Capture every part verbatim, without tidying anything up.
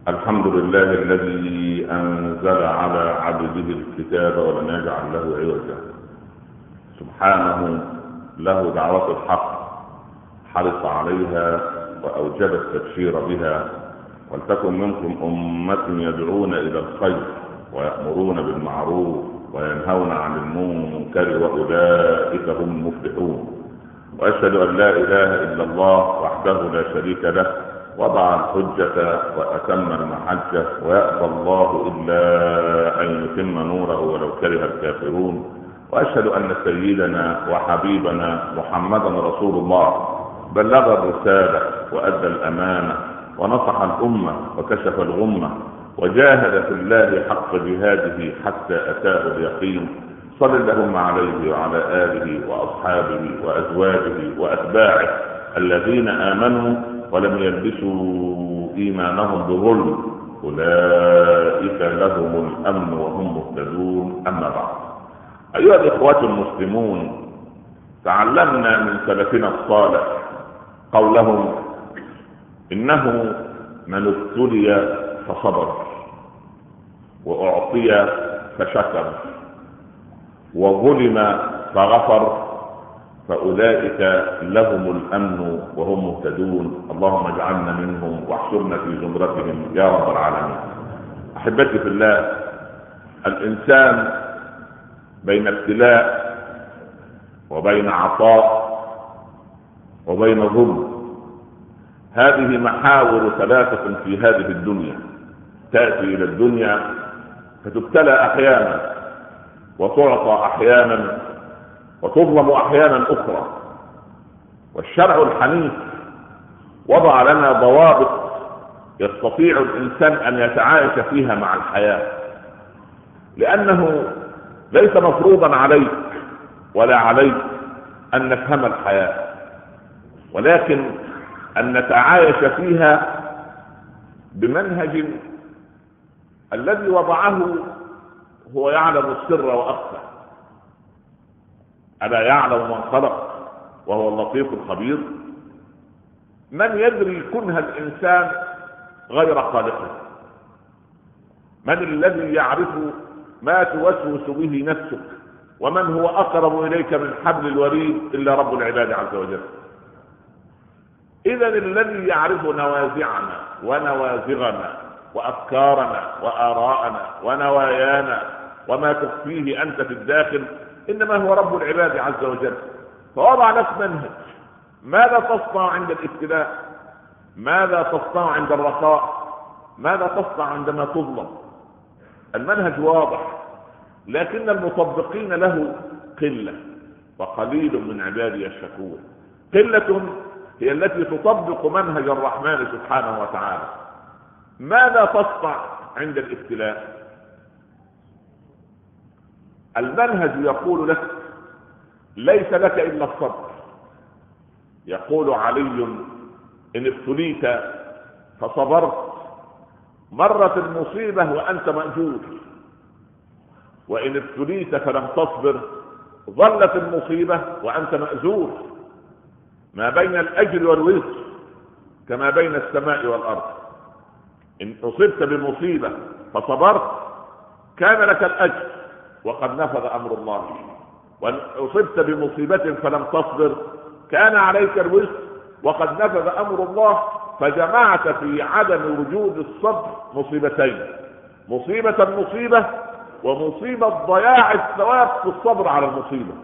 الحمد لله الذي أنزل على عبده الكتاب ولم يجعل له عوجا. سبحانه له دعوة الحق حرص عليها وأوجب التبشير بها. ولتكن منكم أمة يدعون إلى الخير ويأمرون بالمعروف وينهون عن المنكر وأولئك هم المفلحون. وأشهد أن لا إله إلا الله وحده لا شريك له وضع الحجة وأتم المحجة ويأبى الله إلا أن يتم نوره ولو كره الكافرون. وأشهد أن سيدنا وحبيبنا محمدا رسول الله بلغ الرسالة وأدى الأمانة ونصح الأمة وكشف الغمة وجاهد في الله حق جهاده حتى أتاه اليقين. صل اللهم عليه وعلى آله وأصحابه وأزواجه وأتباعه الذين آمنوا ولم يلبسوا إيمانهم بظلم أولئك لهم الأمن وهم مهتدون. أما بعد، أيها الإخوة المسلمون، تعلمنا من سلفنا الصالح قولهم: إنه من ابتلي فصبر وأعطي فشكر وظلم فغفر فأولئك لهم الأمن وهم مهتدون. اللهم اجعلنا منهم واحشرنا في زمرتهم يا رب العالمين. أحبتي في الله، الإنسان بين ابتلاء وبين عطاء وبين ظلم. هذه محاور ثلاثة في هذه الدنيا. تأتي إلى الدنيا فتبتلى أحيانا وتعطى أحيانا وتظلم أحيانا أخرى. والشرع الحنيف وضع لنا ضوابط يستطيع الإنسان أن يتعايش فيها مع الحياة، لأنه ليس مفروضا عليك ولا عليك أن نفهم الحياة، ولكن أن نتعايش فيها بمنهج الذي وضعه هو يعلم السر وأخفى. ألا يعلم من خلق وهو اللطيف الخبير؟ من يدري كنه الإنسان غير خالقه؟ من الذي يعرف ما توسوس به نفسك؟ ومن هو أقرب إليك من حبل الوريد إلا رب العباد عز وجل؟ إذن الذي يعرف نوازعنا ونوازغنا وأفكارنا وآراءنا ونوايانا وما تخفيه أنت في الداخل إنما هو رب العباد عز وجل. فوضع لك منهج: ماذا تصنع عند الابتلاء؟ ماذا تصنع عند الرخاء؟ ماذا تصنع عندما تظلم؟ المنهج واضح، لكن المطبقين له قلة، وقليل من عبادي الشكور. قلة هي التي تطبق منهج الرحمن سبحانه وتعالى. ماذا تصنع عند الابتلاء؟ المنهج يقول لك: ليس لك إلا الصبر. يقول علي: إن ابتليت فصبرت مرت المصيبة وأنت مأجور، وإن ابتليت فلم تصبر ظلت المصيبة وأنت مأجور. ما بين الأجر والوزر كما بين السماء والأرض. إن أصبت بمصيبة فصبرت كان لك الأجر وقد نفذ أمر الله، وإن أصبت بمصيبة فلم تصبر كان عليك الوزر وقد نفذ أمر الله. فجمعت في عدم وجود الصبر مصيبتين: مصيبة المصيبة ومصيبة ضياع الثواب في الصبر على المصيبة.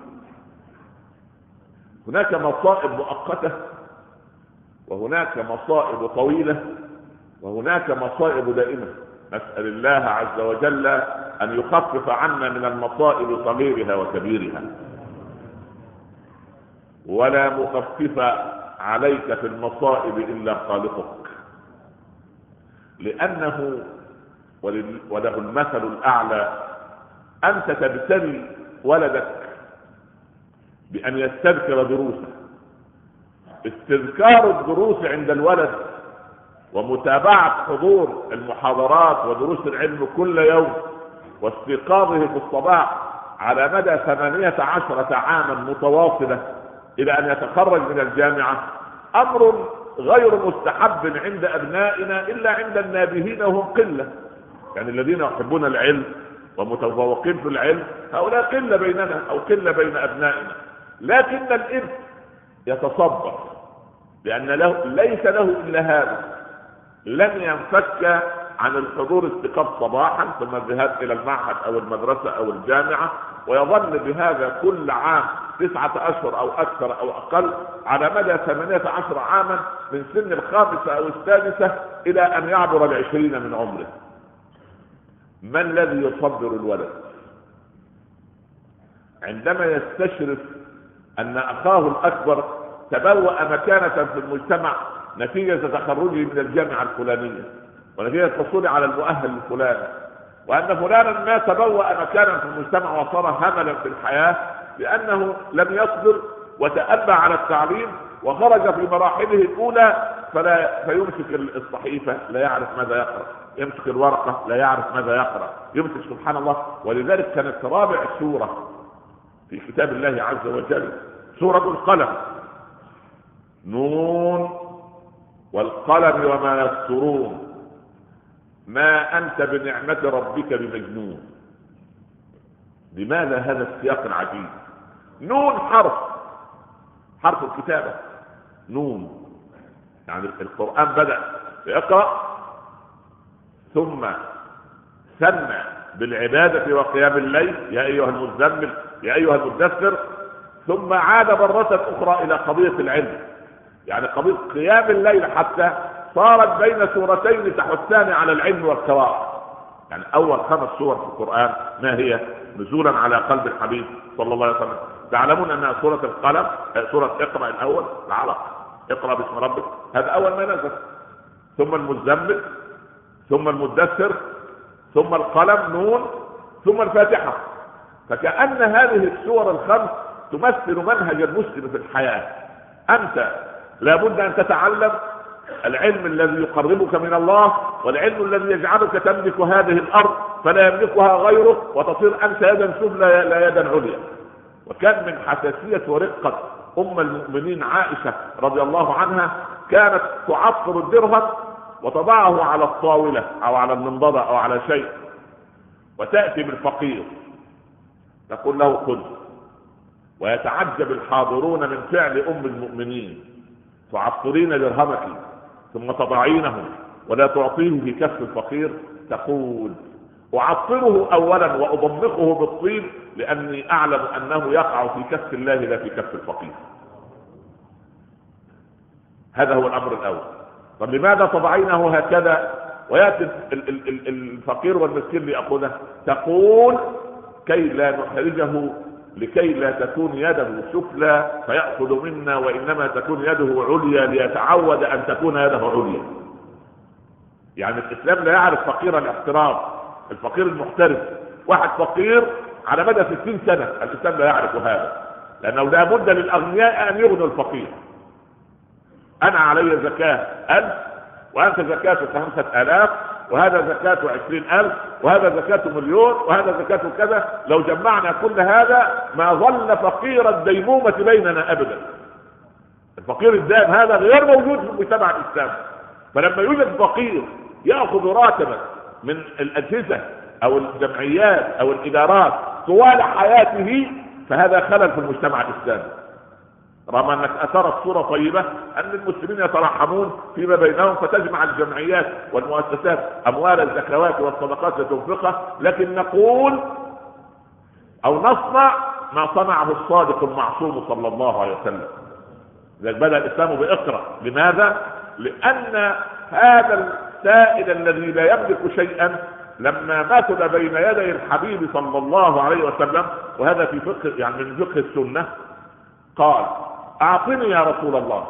هناك مصائب مؤقتة، وهناك مصائب طويلة، وهناك مصائب دائمة. نسأل الله عز وجل أن يخفف عنا من المصائب صغيرها وكبيرها. ولا مخفف عليك في المصائب إلا خالقك، لأنه وله المثل الأعلى. أنت تبتلي ولدك بأن يستذكر دروسه. استذكار الدروس عند الولد ومتابعة حضور المحاضرات ودروس العلم كل يوم واستيقاظه في الصباح على مدى ثمانية عشرة عاما متواصلة إلى أن يتخرج من الجامعة أمر غير مستحب عند أبنائنا إلا عند النابهين وهم قلة. يعني الذين يحبون العلم ومتفوقين في العلم هؤلاء قلة بيننا أو قلة بين أبنائنا. لكن الابن يتصبر لأن له ليس له إلا هذا، لن ينفك عن الحضور استيقاظ صباحا ثم الذهاب إلى المعهد أو المدرسة أو الجامعة، ويظل بهذا كل عام تسعة أشهر أو أكثر أو أقل على مدى ثمانية عشر عاما من سن الخامسة أو السادسة إلى أن يعبر العشرين من عمره. ما الذي يصبر الولد عندما يستشرف أن أخاه الأكبر تبوأ مكانة في المجتمع نتيجة تخرجه من الجامعة الفلانية ونتيجة حصوله على المؤهل الفلاني، وأن فلانا ما تبوأ مكانا في المجتمع وصار هملا في الحياة لأنه لم يصبر وتأبى على التعليم وخرج في مراحله الأولى فلا فيمسك الصحيفة لا يعرف ماذا يقرأ، يمسك الورقة لا يعرف ماذا يقرأ، يمسك سبحان الله. ولذلك كانت رابع سورة في كتاب الله عز وجل سورة القلم، نون والقلم وما يسطرون ما أنت بنعمة ربك بمجنون. لماذا هذا السياق العجيب؟ نون حرف حرف الكتابة، نون يعني القرآن بدأ يقرأ ثم سمع بالعبادة وقيام الليل يا أيها المزمل يا أيها المدثر، ثم عاد مرة أخرى إلى قضية العلم، يعني قضية قيام الليل حتى صارت بين سورتين تحثان على العلم والقراءة. يعني أول خمس سور في القرآن ما هي؟ نزولا على قلب الحبيب صلى الله عليه وسلم. تعلمون أنها سورة القلم، سورة اقرأ الأول العلق، اقرأ باسم ربك، هذا أول ما نزل، ثم المزمل، ثم المدثر، ثم القلم نون، ثم الفاتحة. فكأن هذه السور الخمس تمثل منهج المسلم في الحياة. أنت لابد أن تتعلم العلم الذي يقربك من الله، والعلم الذي يجعلك تملك هذه الأرض فلا يملكها غيرك، وتصير أنت يدا سفلى لا يدا عليا. وكان من حساسية ورقة أم المؤمنين عائشة رضي الله عنها كانت تعصر الدرهم وتضعه على الطاولة أو على المنضدة أو على شيء، وتأتي بالفقير تقول له خذ، ويتعجب الحاضرون من فعل أم المؤمنين، تعصرين درهمك ثم تضعينه ولا تعطيه في كف الفقير، تقول أعصره أولا وأضمخه بالطين لأني أعلم أنه يقع في كف الله لا في كف الفقير. هذا هو الأمر الأول. طب لماذا تضعينه هكذا ويأتي الفقير والمسكين ليأخذه؟ تقول كي لا نحرجه، لكي لا تكون يده سفلى فيأخذ منا، وإنما تكون يده عليا ليتعود أن تكون يده عليا. يعني الإسلام لا يعرف فقير الاحترام، الفقير المحترف. واحد فقير على مدى ستين سنة الإسلام لا يعرف هذا، لأنه لا بد للأغنياء أن يغنوا الفقير. أنا علي زكاة ألف وأنت زكاة خمسة آلاف وهذا زكاة عشرين ألف وهذا زكاة مليون وهذا زكاة كذا، لو جمعنا كل هذا ما ظل فقير الديمومة بيننا أبدا. الفقير الدائم هذا غير موجود في المجتمع الإسلامي. فلما يوجد فقير يأخذ راتبا من الأجهزة أو الجمعيات أو الإدارات طوال حياته فهذا خلل في المجتمع الإسلامي. رغم أنك أثرت صورة طيبة أن المسلمين يترحمون فيما بينهم فتجمع الجمعيات والمؤسسات أموال الزكوات والصدقات لتنفقها، لكن نقول أو نصنع ما صنعه الصادق المعصوم صلى الله عليه وسلم. إذا بدأ الإسلام بإقرأ، لماذا؟ لأن هذا السائل الذي لا يملك شيئا لما مثل بين يدي الحبيب صلى الله عليه وسلم، وهذا في فقه يعني من فقه السنة، قال أعطني يا رسول الله.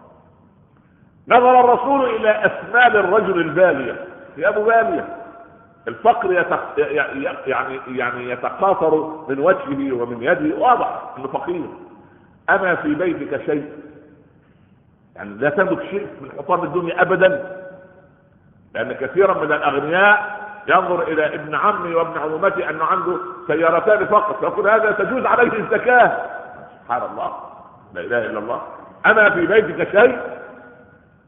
نظر الرسول إلى أسنان الرجل البالية، يا أبو بالية، الفقر يتق... يعني يعني يتقاطر من وجهه ومن يده، واضح انه فقير. اما في بيتك شيء؟ يعني لا تملك شيء من حطام الدنيا ابدا، لان كثيرا من الاغنياء ينظر الى ابن عمي وابن عمومتي انه عنده سيارتان فقط، يقول هذا تجوز عليه الزكاة. سبحان الله، لا اله الا الله. اما في بيتك شيء؟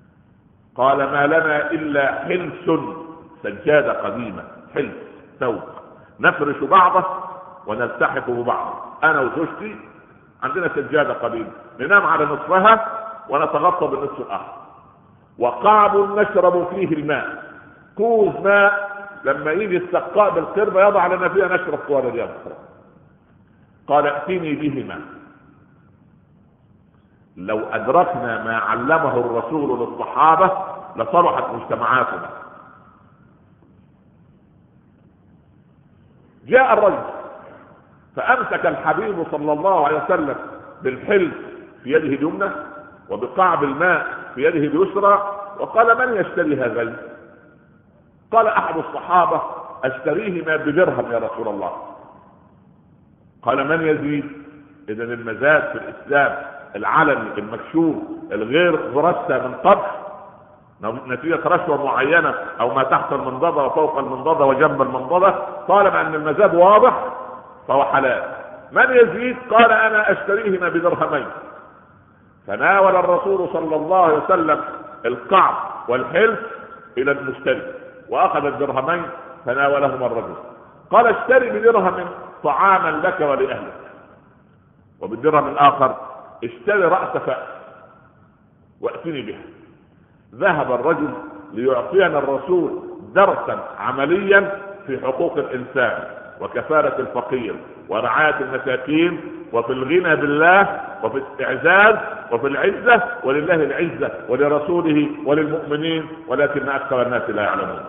قال ما لنا إلا حلس، سجادة قديمة، حلس ثوب نفرش بعضه ونلتحف ببعض، أنا وزوجتي عندنا سجادة قديمة ننام على نصفها ونتغطى بالنصف الآخر، وقعب نشرب فيه الماء، كوز ماء لما يجي السقاء بالقربة يضع لنا فيها نشرب طوال اليوم. قال ائتني بهما. لو أدركنا ما علمه الرسول للصحابة لصلحت مجتمعاتنا. جاء الرجل فأمسك الحبيب صلى الله عليه وسلم بالحلس في يده اليمنى وبقعب الماء في يده اليسرى وقال من يشتري هذين؟ قال أحد الصحابة أشتريهما بدرهم يا رسول الله. قال من يزيد؟ إذن المزاد في الإسلام العلني المكشوف الغير مرسى من قبل نتيجة رشوة معينة أو ما تحت المنضدة وفوق المنضدة وجنب المنضدة، طالما أن المزاد واضح فهو حلال. من يزيد؟ قال أنا أشتريهما بدرهمين. فناول الرسول صلى الله عليه وسلم القعب والحلف إلى المشتري وأخذ الدرهمين فناولهما الرجل. قال اشتري بدرهم طعاما لك ولأهلك، وبالدرهم الآخر اشتري رأس فأس وأتني بها. ذهب الرجل ليعطينا الرسول درسا عمليا في حقوق الإنسان وكفالة الفقير ورعاية المساكين وفي الغنى بالله وفي الاستعزاز وفي العزة، ولله العزة ولرسوله وللمؤمنين ولكن أكثر الناس لا يعلمون.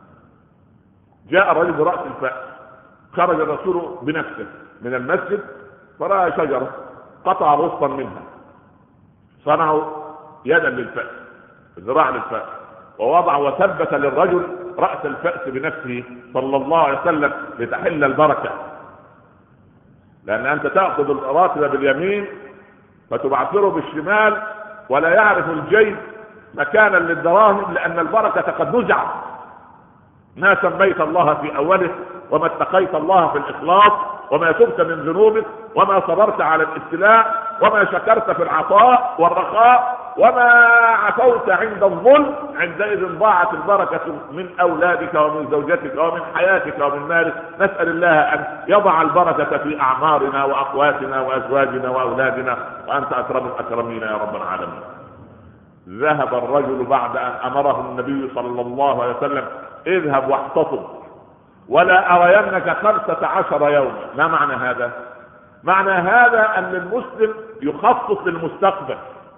جاء الرجل برأس الفأس، خرج الرسول بنفسه من المسجد فرأى شجرة قطع غصا منها، صنعوا يدا للفأس ذراع للفأس ووضع وثبت للرجل رأس الفأس بنفسه صلى الله عليه وسلم لتحل البركة. لأن أنت تأخذ الراتب باليمين فتبعثره بالشمال ولا يعرف الجيب مكانا للدراهم لأن البركة قد نزعت. ما سميت الله في أوله وما اتقيت الله في الإخلاص وما تبت من ذنوبك وما صبرت على الابتلاء وما شكرت في العطاء والرخاء وما عفوت عند الظلم، عندئذ ضاعت البركة من أولادك ومن زوجتك ومن حياتك ومن مالك. نسأل الله أن يضع البركة في أعمارنا وأقواتنا وأزواجنا وأولادنا وأنت أكرم الأكرمين يا رب العالمين. ذهب الرجل بعد أن أمره النبي صلى الله عليه وسلم اذهب واحتطب ولا أرينك خمسة عشر يوما. ما معنى هذا؟ معنى هذا أن المسلم يخطط للمستقبل.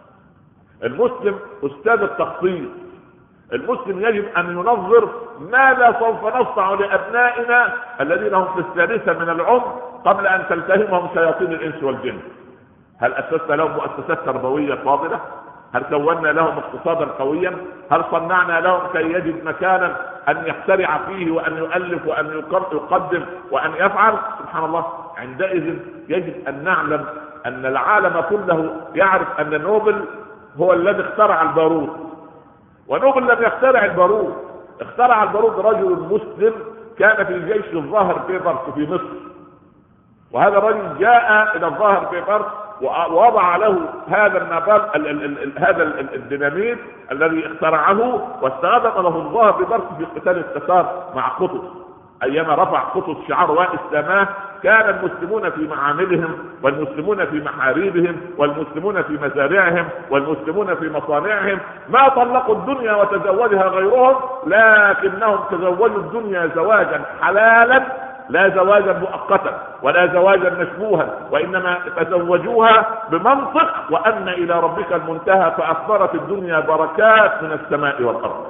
المسلم أستاذ التخطيط. المسلم يجب أن ينظر ماذا سوف نصنع لأبنائنا الذين هم في الثالثة من العمر قبل أن تلتهمهم شياطين الإنس والجن. هل أسسنا لهم مؤسسات تربوية فاضلة؟ هل كونا لهم اقتصادا قويا؟ هل صنعنا لهم كي يجد مكانا أن يخترع فيه وأن يؤلف وأن يقدم وأن يفعل؟ سبحان الله. عندئذ يجب أن نعلم أن العالم كله يعرف أن نوبل هو الذي اخترع البارود، ونوبل لم يخترع البارود، اخترع البارود رجل مسلم كان في جيش الظاهر بيبرس في مصر، وهذا الرجل جاء إلى الظاهر بيبرس ووضع له هذا النابال هذا الديناميت الذي اخترعه واستخدم له الظاهر بيبرس في قتال التتار مع قطز. أيما رفع قطز شعار وإسلاماه كان المسلمون في معاملهم والمسلمون في محاريبهم والمسلمون في مزارعهم والمسلمون في مصانعهم ما طلقوا الدنيا وتزوجها غيرهم، لكنهم تزوجوا الدنيا زواجا حلالا لا زواجا مؤقتا ولا زواجا مشبوها، وإنما تزوجوها بمنطق وأن إلى ربك المنتهى، فأخبرت الدنيا بركات من السماء والأرض.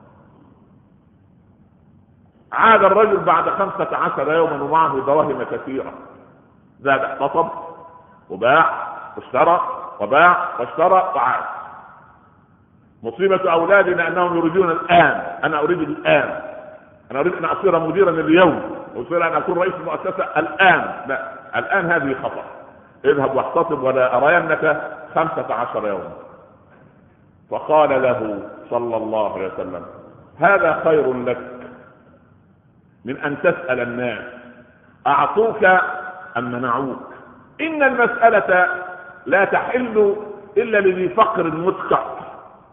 عاد الرجل بعد خمسة عشر يوما ومعه دراهم كثيرة، زاد احتطب وباع واشترى وباع واشترى وعاد. مصيبة أولادنا أنهم يريدون الآن، أنا أريد الآن، أنا أريد أن أصير مديرا اليوم وأصير أن أكون رئيس المؤسسة الآن. لا، الآن هذه خطأ. اذهب واحتطب ولا أرينك خمسة عشر يوما. فقال له صلى الله عليه وسلم هذا خير لك من أن تسأل الناس أعطوك أم منعوك. إن المسألة لا تحل إلا لذي فقر مدقع.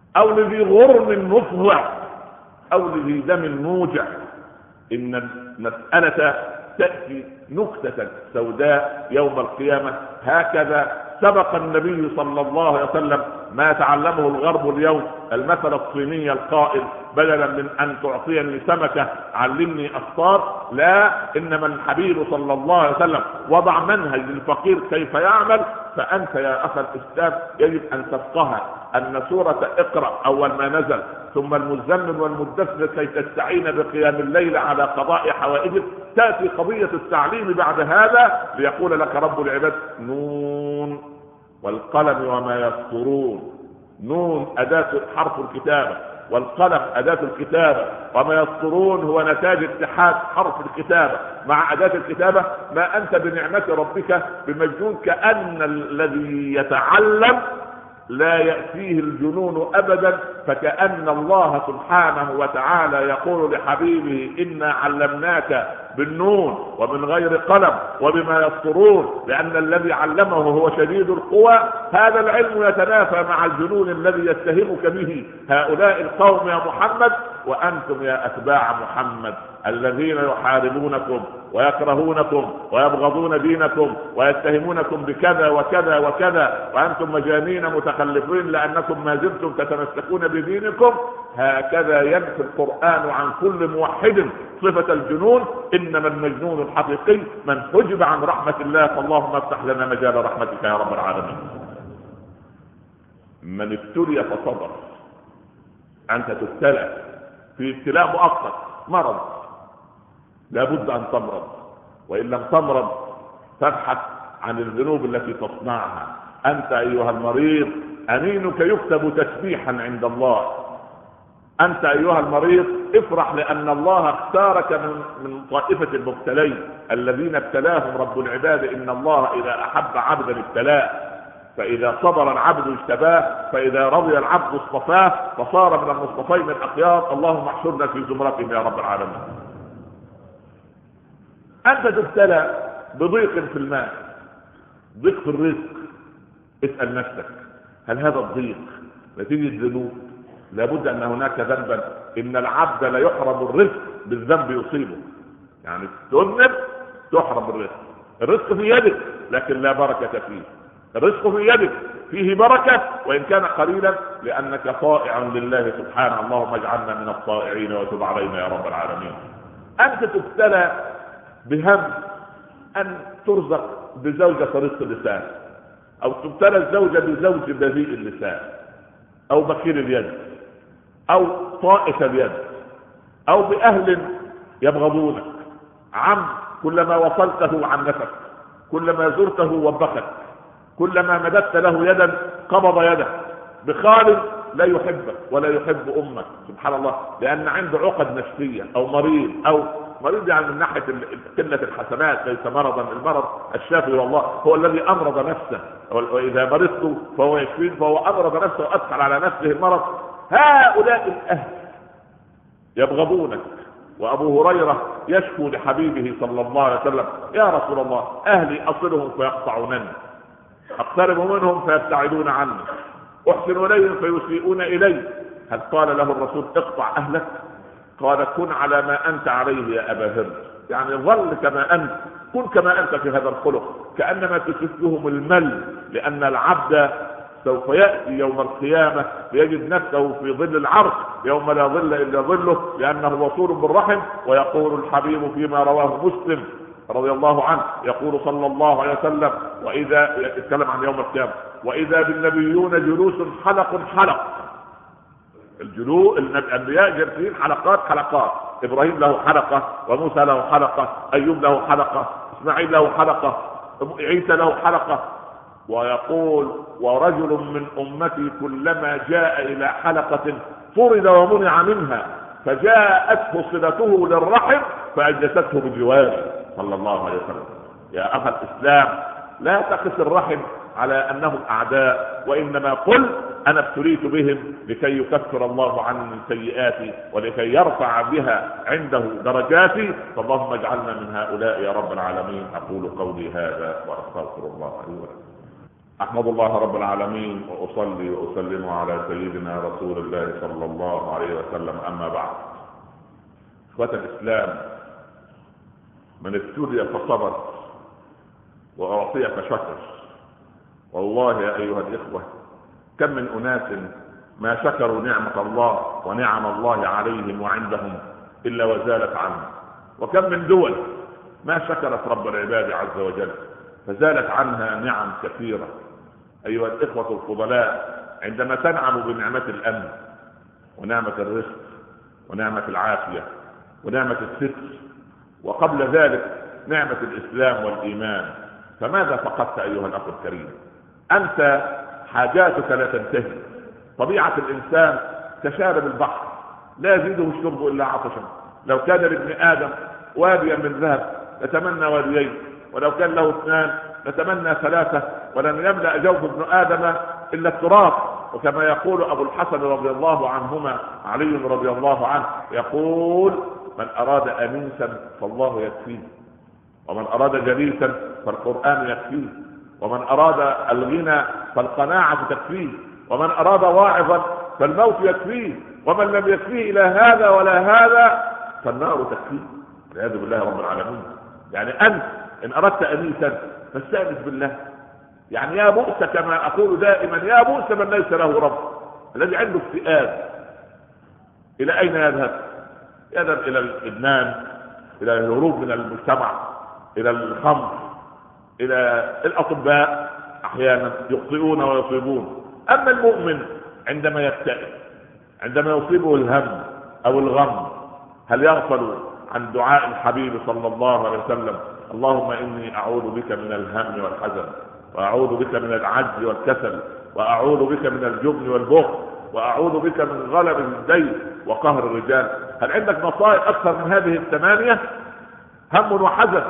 او لذي غرم مفضع او لذي دم موجع. ان المسألة تأتي نكتة سوداء يوم القيامة. هكذا سبق النبي صلى الله عليه وسلم ما تعلمه الغرب اليوم، المثل الصيني القائل: بدلا من ان تعطيني سمكة علمني أسطار. لا، انما الحبيب صلى الله عليه وسلم وضع منهج للفقير كيف يعمل. فانت يا اخ الاسلام يجب ان تفقه ان سورة اقرأ اول ما نزل، ثم المزمل والمدثر كي تستعين بقيام الليل على قضاء حوائجك. تأتي قضية التعليم بعد هذا ليقول لك رب العباد: نون والقلم وما يسطرون. نون أداة حرف الكتابة، والقلم أداة الكتابة، وما يسطرون هو نتاج اتحاد حرف الكتابة مع أداة الكتابة. ما أنت بنعمة ربك بمجنون، كأن الذي يتعلم لا يأتيه الجنون أبدا. فكأن الله سبحانه وتعالى يقول لحبيبه: إنا علمناك بالنون ومن غير قلم وبما يسطرون، لأن الذي علمه هو شديد القوى. هذا العلم يتنافى مع الجنون الذي يتهمك به هؤلاء القوم يا محمد. وأنتم يا أتباع محمد الذين يحاربونكم ويكرهونكم ويبغضون دينكم ويتهمونكم بكذا وكذا وكذا، وأنتم مجانين متخلفين لأنكم ما زلتم تتمسكون بدينكم. هكذا ينفي القرآن عن كل موحد صفة الجنون. إنما المجنون الحقيقي من حجب عن رحمة الله. فاللهم افتح لنا مجال رحمتك يا رب العالمين. من ابتلي فصبر. أنت تبتلى في ابتلاء مؤقت، مرض، لابد أن تمرض، وإن لم تمرض تبحث عن الذنوب التي تصنعها. أنت أيها المريض أنينك يكتب تسبيحا عند الله. أنت أيها المريض افرح لأن الله اختارك من, من طائفة المبتلين الذين ابتلاهم رب العباد. إن الله إذا أحب عبدا ابتلاه، فإذا صبر العبد اجتباه، فإذا رضي العبد اصطفاه، فصار من المصطفين الأخيار. اللهم احشرنا في زمرتهم يا رب العالمين. أنت تبتلى بضيق في المال، ضيق في الرزق. اسأل نفسك: هل هذا الضيق نتيجة ذنوب؟ لابد أن هناك ذنبا. إن العبد لا يحرم الرزق بالذنب يصيبه. يعني تذنب تحرم الرزق. الرزق في يدك لكن لا بركة فيه. الرزق في يدك فيه بركة وإن كان قليلا، لأنك طائع لله سبحانه. اللهم اجعلنا من الطائعين وتب علينا يا رب العالمين. أنت تبتلى بهم أن ترزق بزوجة طريق اللسان، أو تبتلى الزوجة بزوج بذيء اللسان، أو بخيل اليد، أو طائف اليد، أو بأهل يبغضونك، عم كلما وصلته عنفك، كلما زرته وبخك، كلما مددت له يدا قبض يده، بخال لا يحبك ولا يحب أمك. سبحان الله، لأن عنده عقد نفسية، أو مريض، أو مريض يعني من ناحية قلة الحسنات، ليس مرضا. المرض الشافي والله هو الذي أمرض نفسه، وإذا مرضت فهو يشفين، فهو أمرض نفسه وأدخل على نفسه المرض. هؤلاء الأهل يبغضونك. وأبو هريرة يشكو لحبيبه صلى الله عليه وسلم: يا رسول الله، أهلي أصلهم فيقطعونني، أقترب منهم فيبتعدون عني، أحسن إليهم فيسيئون إلي. هل قال له الرسول: اقطع أهلك؟ قال: كن على ما أنت عليه يا أبا هر. يعني ظل كما أنت، كن كما أنت في هذا الخلق، كأنما تسفهم المل. لأن العبد سوف يأتي يوم القيامة ليجد نفسه في ظل العرش يوم لا ظل إلا ظله، لأنه وصول بالرحم. ويقول الحبيب فيما رواه مسلم رضي الله عنه، يقول صلى الله عليه وسلم: وإذا يتكلم عن يوم القيامة: وإذا بالنبيون جلوس حلق حلق. الجلوس الأنبياء جالسين حلقات حلقات. إبراهيم له حلقة، وموسى له حلقة، أيوب له حلقة، إسماعيل له حلقة، عيسى له حلقة. ويقول: ورجل من أمتي كلما جاء إلى حلقة طرد ومنع منها، فجاءته صلته للرحم فأجلسته بجواره صلى الله عليه وسلم. يا أخي الإسلام، لا تقس الرحم على أنهم أعداء، وإنما قل: أنا ابتليت بهم لكي يكفر الله عني سيئاتي ولكي يرفع بها عنده درجاتي. فاللهم اجعلنا من هؤلاء يا رب العالمين. أقول قولي هذا وأستغفر الله لي ولكم. أحمد الله رب العالمين وأصلي وأسلم على سيدنا رسول الله صلى الله عليه وسلم. أما بعد، إخوة الإسلام، من ابتلي فصبر وأعطي فشكر. والله يا أيها الإخوة، كم من أناس ما شكروا نعمة الله ونعم الله عليهم وعندهم إلا وزالت عنهم، وكم من دول ما شكرت رب العباد عز وجل فزالت عنها نعم كثيرة. أيها الإخوة الفضلاء، عندما تنعم بنعمة الأمن ونعمة الرزق ونعمة العافية ونعمة الستر، وقبل ذلك نعمة الإسلام والإيمان، فماذا فقدت أيها الأخ الكريم؟ أنت حاجاتك لا تنتهي. طبيعة الإنسان كشارب البحر، لا يزيده الشرب إلا عطشا. لو كان لابن آدم واديا من ذهب لتمنى واديين، ولو كان له اثنان لتمنى ثلاثة، ولن يملأ جوف ابن آدم إلا التراب. وكما يقول أبو الحسن رضي الله عنهما علي رضي الله عنه، يقول: من أراد أنيسا فالله يكفيه، ومن أراد جليسا فالقرآن يكفيه، ومن أراد الغنى فالقناعة تكفيه، ومن أراد واعظا فالموت يكفيه، ومن لم يكفيه إلى هذا ولا هذا فالنار تكفيه، والعياذ بالله رب العالمين. يعني أنت إن أردت أنيسا فاستأنس بالله. يعني يا بؤس، كما أقول دائما، يا بؤس من ليس له رب. الذي عنده اكتئاب إلى أين يذهب؟ يذهب إلى الإدمان، إلى الهروب من المجتمع، إلى الخمر، إلى الأطباء. أحيانا يخطئون ويصيبون. أما المؤمن عندما يكتئب، عندما يصيبه الهم أو الغم، هل يغفل عن دعاء الحبيب صلى الله عليه وسلم: اللهم إني أعوذ بك من الهم والحزن، وأعوذ بك من العجز والكسل، وأعوذ بك من الجبن والبخل، وأعوذ بك من غلب الدين وقهر الرجال. هل عندك مصائب أكثر من هذه الثمانية؟ هم وحزن،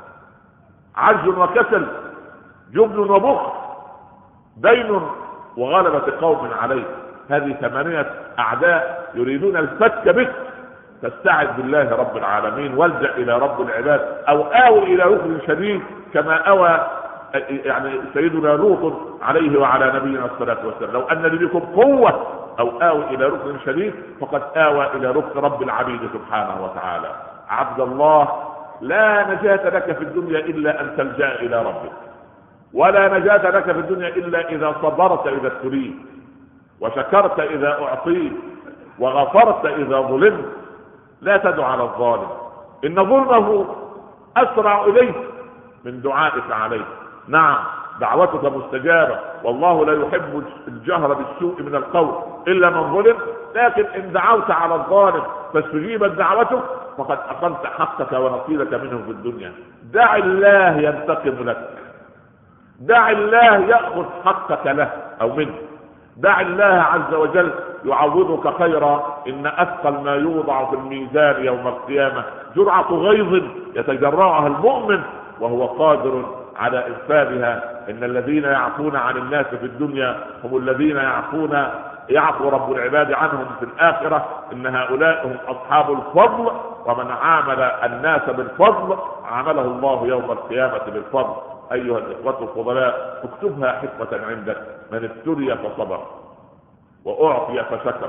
عجز وكسل، جبن وبخل، دين وغلبة قوم عليه. هذه ثمانية أعداء يريدون الفتك بك. فاستعذ بالله رب العالمين، والجأ إلى رب العباد، أو آوي إلى ركن شديد كما أوى يعني سيدنا لوط عليه وعلى نبينا الصلاة والسلام: لو أن لي بكم قوة أو آوي إلى ركن شديد فقد آوى إلى ركن رب العبيد سبحانه وتعالى. عبد الله، لا نجاة لك في الدنيا إلا أن تلجأ إلى ربك، ولا نجاة لك في الدنيا إلا إذا صبرت إذا ابتليت، وشكرت إذا أعطيت، وغفرت إذا ظلمت. لا تدع على الظالم، إن ظلمه أسرع إليك من دعائك عليه. نعم، دعوتك مستجابة، والله لا يحب الجهر بالسوء من القول إلا من ظلم، لكن إن دعوت على الظالم فاستجيبت دعوتك فقد أقمت حقك ونصيبك منه في الدنيا. دع الله ينتقم لك، دع الله يأخذ حقك له أو منه، دع الله عز وجل يعوضك خيرا. إن أثقل ما يوضع في الميزان يوم القيامة جرعة غيظ يتجرعها المؤمن وهو قادر على إنفاذها. إن الذين يعفون عن الناس في الدنيا هم الذين يعفون يعفو رب العباد عنهم في الآخرة. إن هؤلاء هم أصحاب الفضل، ومن عامل الناس بالفضل عامله الله يوم القيامة بالفضل. أيها الإخوة الفضلاء، اكتبها حكمة عندك: من ابتلي فصبر، وأعطي فشكر،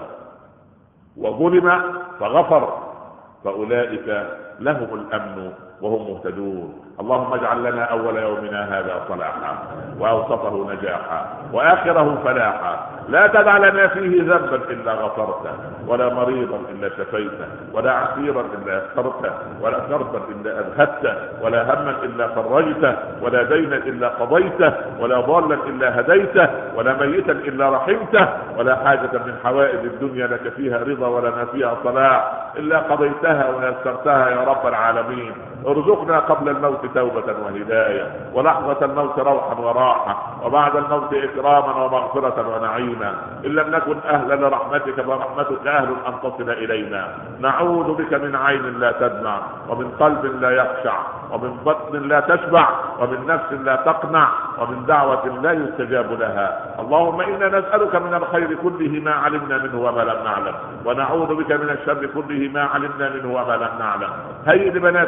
وظلم فغفر، فأولئك لهم الأمن وهم مهتدون. اللهم اجعل لنا أول يومنا هذا صلاحا، وأوسطه نجاحا، وآخره فلاحا. لا تدع لنا فيه ذنبا إلا غفرته، ولا مريضا إلا شفيته، ولا عسيرا إلا يسرته، ولا كربا إلا أذهبته، ولا هما إلا فرجته، ولا دينا إلا قضيته، ولا ضالا إلا هديته، ولا ميتا إلا رحمته، ولا حاجة من حوائج الدنيا لك فيها رضا ولنا فيها صلاح إلا قضيتها ويسرتها يا رب العالمين. ارزقنا قبل الموت توبة وهداية، ولحظة الموت روحا وراحة، وبعد الموت إكراما ومغفرة ونعيما. إن لم نكن أهلا لرحمتك فرحمتك أهل أن تصل إلينا. نعوذ بك من عين لا تدمع، ومن قلب لا يخشع، ومن بطن لا تشبع، ومن نفس لا تقنع، ومن دعوة لا يستجاب لها. اللهم إنا نسألك من الخير كله ما علمنا منه وما لم نعلم، ونعوذ بك من الشر كله ما علمنا منه وما لم نعلم. هيئ لبناتنا أزواجنا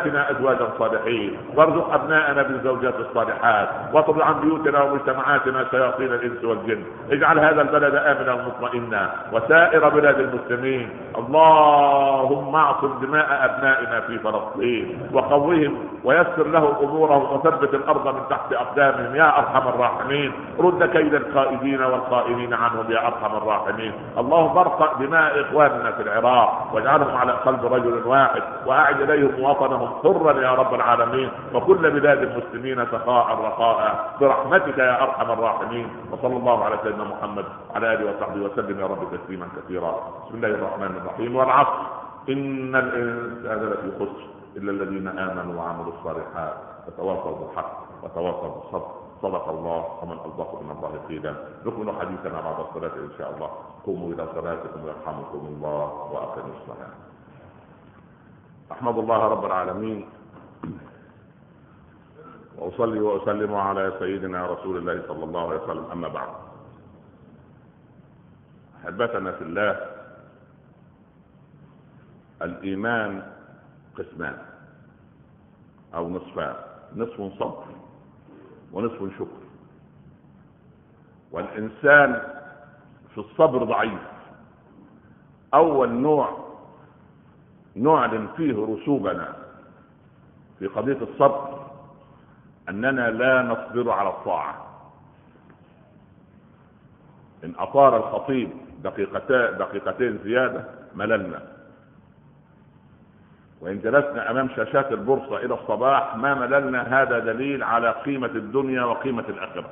ازواجا صالحين، وارزق ابناءنا بالزوجات الصالحات، واطرد عن بيوتنا ومجتمعاتنا شياطين الانس والجن. اجعل هذا البلد امنا مطمئنا وسائر بلاد المسلمين. اللهم اعصم دماء ابنائنا في فلسطين وقوهم ويسر لهم امورهم وثبت الارض من تحت اقدامهم يا ارحم الراحمين. رد كيد القائدين والقائمين عنهم يا ارحم الراحمين. اللهم ارقى دماء اخواننا في العراق واجعلهم على قلب رجل واحد، واعد اليهم وطنهم حرا يا رب العالمين، وكل بلاد المسلمين سخاء رخاء برحمتك يا ارحم الراحمين. وصلى الله على سيدنا محمد وعلى اله وصحبه وسلم يا رب تسليما كثيرا. بسم الله الرحمن الرحيم. والعصر ان الانسان لفي خسر الا الذين امنوا وعملوا الصالحات وتواصوا بالحق وتواصوا بالصبر. صدق الله ومن اصدق من الله قيلا. نكمل حديثنا بعد الصلاه ان شاء الله. قوموا الى صلاتكم يرحمكم الله واقيموا الصلاه. احمد الله رب العالمين واصلي واسلم على سيدنا رسول الله صلى الله عليه وسلم. اما بعد، احبتنا في الله، الايمان قسمان او نصفان، نصف صبر ونصف شكر. والانسان في الصبر ضعيف. اول نوع نعلن فيه رسوبنا في قضية الصبر اننا لا نصبر على الطاعة. ان اطار الخطيب دقيقتين دقيقتين زيادة مللنا، وان جلسنا امام شاشات البورصة الى الصباح ما مللنا. هذا دليل على قيمة الدنيا وقيمة الاخرة.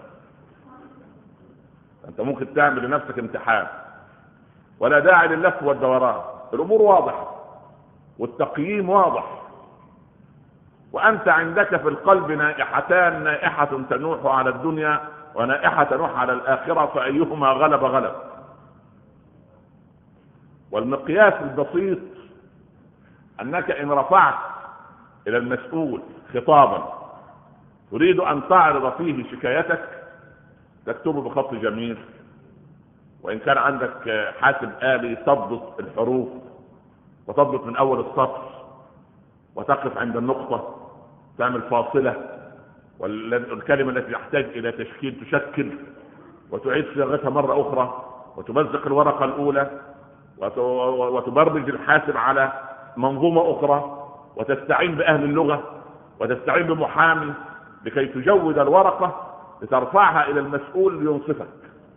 انت ممكن تعمل لنفسك امتحان ولا داعي للف والدوران، الامور واضحة والتقييم واضح، وانت عندك في القلب نائحتان، نائحة تنوح على الدنيا ونائحة تنوح على الاخرة، فايهما غلب غلب. والمقياس البسيط انك ان رفعت الى المسؤول خطابا تريد ان تعرض فيه شكايتك تكتبه بخط جميل، وان كان عندك حاسب آلي تضبط الحروف وتضبط من اول السطر وتقف عند النقطة، تعمل فاصلة، والكلمة التي تحتاج الى تشكيل تشكل وتعيد صياغتها مرة اخرى، وتمزق الورقة الاولى وتبرمج الحاسب على منظومة اخرى، وتستعين باهل اللغة وتستعين بمحامي لكي تجود الورقة لترفعها الى المسؤول لينصفك.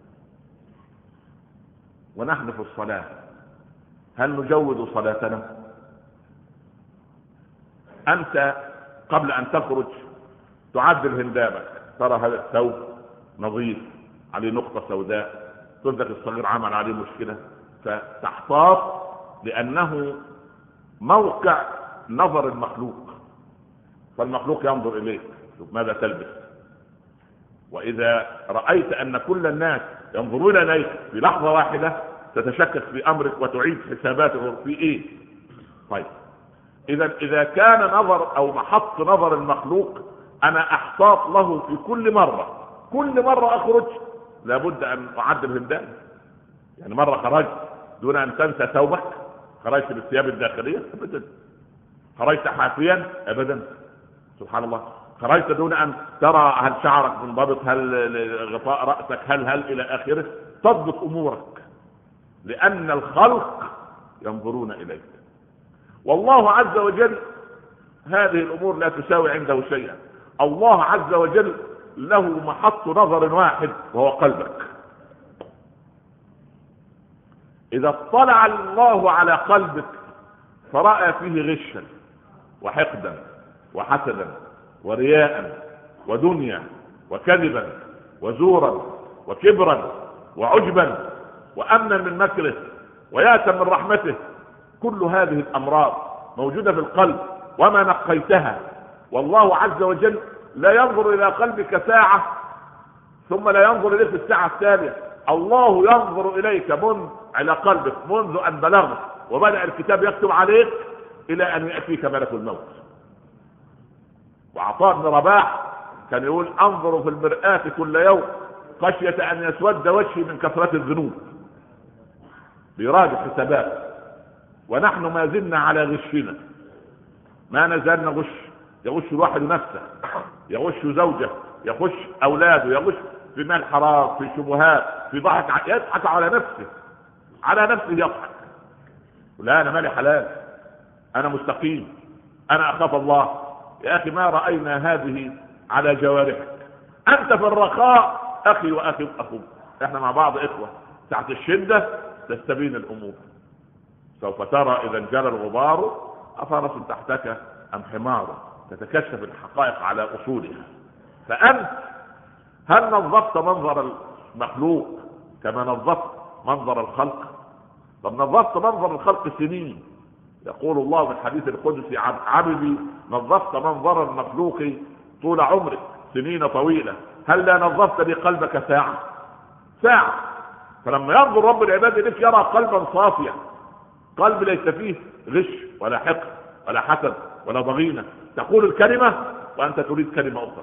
ونحن في الصلاة هل نجود صلاتنا؟ انت قبل ان تخرج تعدل هندامك، ترى هذا الثوب نظيف عليه نقطة سوداء، طفلك الصغير عمل عليه مشكلة، فتحتاط لانه موقع نظر المخلوق، فالمخلوق ينظر اليك ماذا تلبس. واذا رأيت ان كل الناس ينظرون اليك في لحظة واحدة تتشكك في امرك وتعيد حساباته في ايه. طيب اذا اذا كان نظر او محط نظر المخلوق انا احتاط له في كل مرة، كل مرة اخرج لابد ان اعدل هندامي. يعني مرة خرجت دون ان تنسى ثوبك، خرجت بالثياب الداخلية ابدا، خرجت حافيا ابدا، سبحان الله، خرجت دون ان ترى هل شعرك منضبط، هل غطاء رأسك، هل هل الى اخره، تضبط امورك لان الخلق ينظرون اليك. والله عز وجل هذه الامور لا تساوي عنده شيئا. الله عز وجل له محط نظر واحد وهو قلبك. اذا اطلع الله على قلبك فرأى فيه غشا وحقدا وحسدا ورياء ودنيا وكذبا وزورا وكبرا وعجبا وامنا من مكره ويأسا من رحمته، كل هذه الامراض موجودة في القلب وما نقيتها. والله عز وجل لا ينظر الى قلبك ساعة ثم لا ينظر اليك في الساعة التالية. الله ينظر اليك منذ على قلبك منذ ان بلغت وبدأ الكتاب يكتب عليك الى ان يأتيك ملك الموت. وعطاء بن رباح كان يقول انظر في المرآة كل يوم خشية ان يسود وجهي من كثرة الذنوب، بيراجع حسابات. ونحن ما زلنا على غشنا، ما نزلنا غش يغش الواحد نفسه، يغش زوجه، يغش اولاده، يغش في مال حرام، في شبهات، في ضحك، يضحك على نفسه، على نفسه يضحك. لا انا مالي حلال، انا مستقيم، انا اخاف الله. يا اخي ما راينا هذه على جوارحك. انت في الرخاء اخي واخي اخوك، احنا مع بعض اخوه، ساعه الشده تستبين الامور. سوف ترى اذا انجلى الغبار افرس تحتك ام حمار، تتكشف الحقائق على اصولها. فانت هل نظفت منظر المخلوق كما نظفت منظر الخلق؟ طب نظفت منظر الخلق سنين. يقول الله في الحديث القدسي: عبدي نظفت منظر المخلوق طول عمرك سنين طويلة، هل لا نظفت بقلبك ساعة؟ ساعة. فلما ينظر رب العباد اليك يرى قلبا صافيا، قلب ليس فيه غش ولا حقد ولا حسد ولا ضغينة. تقول الكلمة وأنت تريد كلمة أخرى،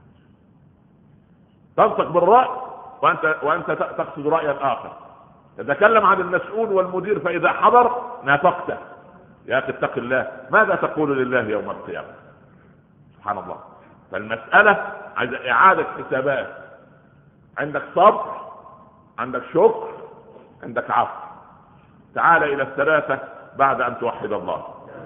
تنطق بالرأي وأنت, وأنت تقصد رأيا آخر، تتكلم عن المسؤول والمدير فإذا حضر نافقته. يا أخي اتق الله، ماذا تقول لله يوم القيامة؟ سبحان الله. فالمسألة عايزة إعادة حسابات. عندك صبر، عندك شكر، عندك عفو. تعال إلى الثلاثة بعد أن توحد الله.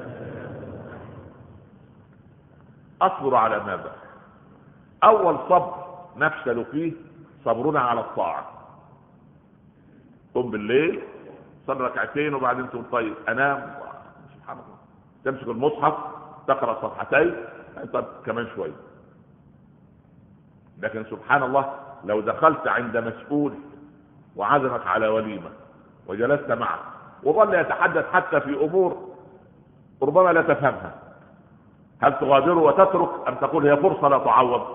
أصبر على ماذا؟ أول صبر نفشل فيه صبرنا على الطاعة. قم بالليل صلي ركعتين وبعدين تقول طيب أنام، سبحان الله، تمسك المصحف تقرأ صفحتين، طب كمان شوية. لكن سبحان الله لو دخلت عند مسؤول وعزمك على وليمة وجلست معه وظل يتحدث حتى في أمور ربما لا تفهمها، هل تغادره وتترك أم تقول هي فرصة لا تعوض؟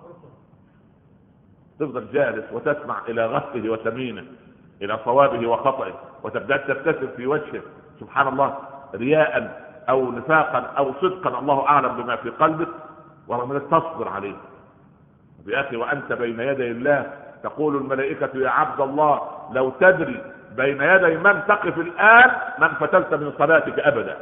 تفضل جالس وتسمع إلى غثه وتمينه، إلى صوابه وخطئه، وتبدأ تبتسم في وجهه سبحان الله، رياء أو نفاقا أو صدقا الله أعلم بما في قلبك، ورغم ذلك تصبر عليه. يا أخي وأنت بين يدي الله تقول الملائكة يا عبد الله لو تدري بين يدي من تقف الآن من فتلت من صلاتك أبدا.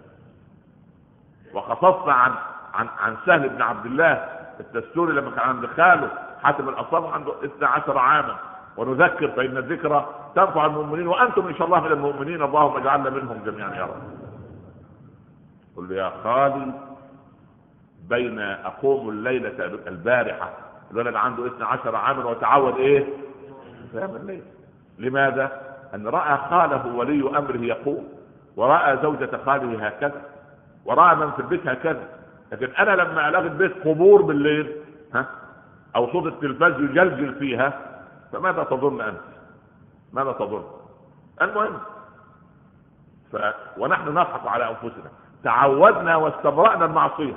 وخصصنا عن عن عن سهل بن عبد الله التستوري لما كان عند خاله حاتم الأصم عنده اثني عشر عاما، ونذكر فإن الذكرى تنفع المؤمنين وأنتم إن شاء الله من المؤمنين، اللهم اجعلنا منهم جميعا يا رب. قل له يا خالي بين أقوم الليلة البارحة، الولد عنده اثني عشر عاما وتعود ايه؟ فهم الليل. لماذا؟ أن رأى خاله ولي أمره يقوم، ورأى زوجة خاله هكذا، ورأى من في البيت هكذا. لكن أنا لما ألاقي البيت قبور بالليل ها أو صوت التلفاز يجلجل فيها، فماذا تظن أنت؟ ماذا تظن؟ المهم ف... ونحن نضحك على أنفسنا، تعودنا واستبرأنا المعصية.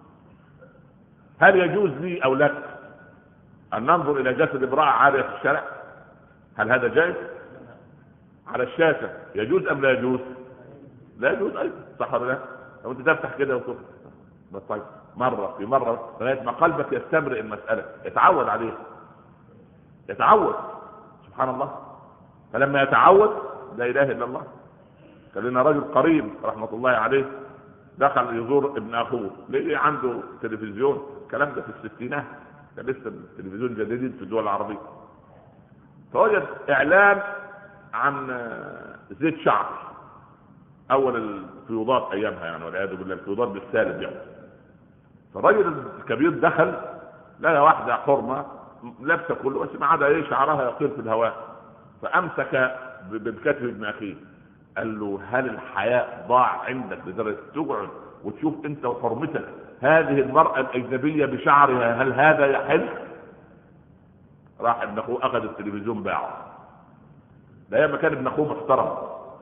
هل يجوز لي أو لك أن ننظر إلى جسد امرأة عارية في الشارع؟ هل هذا جائز؟ على الشاشة يجوز أم لا يجوز؟ لا يجوز أيضا، صح ولا لا؟ لو أنت تفتح كده وتقول طيب مرة في مرة لغاية ما قلبك يستمرئ المسألة، يتعود عليه، يتعود سبحان الله. فلما يتعود لا إله إلا الله. كان لنا رجل قريب رحمة الله عليه دخل يزور ابن أخوه، لقي عنده تلفزيون، الكلام ده في الستينات، كان لسه التلفزيون جديد في الدول العربية، فوجد إعلان عن زيت شعر، أول الفيوضات أيامها يعني، والعياذ بالله الفيوضات بالسالب يعني. فالرجل الكبير دخل لقى واحدة حرمة لابسة كله بس ما عدا ايه شعرها يطير في الهواء، فأمسك بكتف ابن أخيه قال له هل الحياء ضاع عندك لدرجة تقعد وتشوف انت وحرمتك هذه المرأة الأجنبية بشعرها، هل هذا يحل؟ راح ابن أخوه أخذ التلفزيون باعه. ده ايام ما كان ابن أخوه محترم.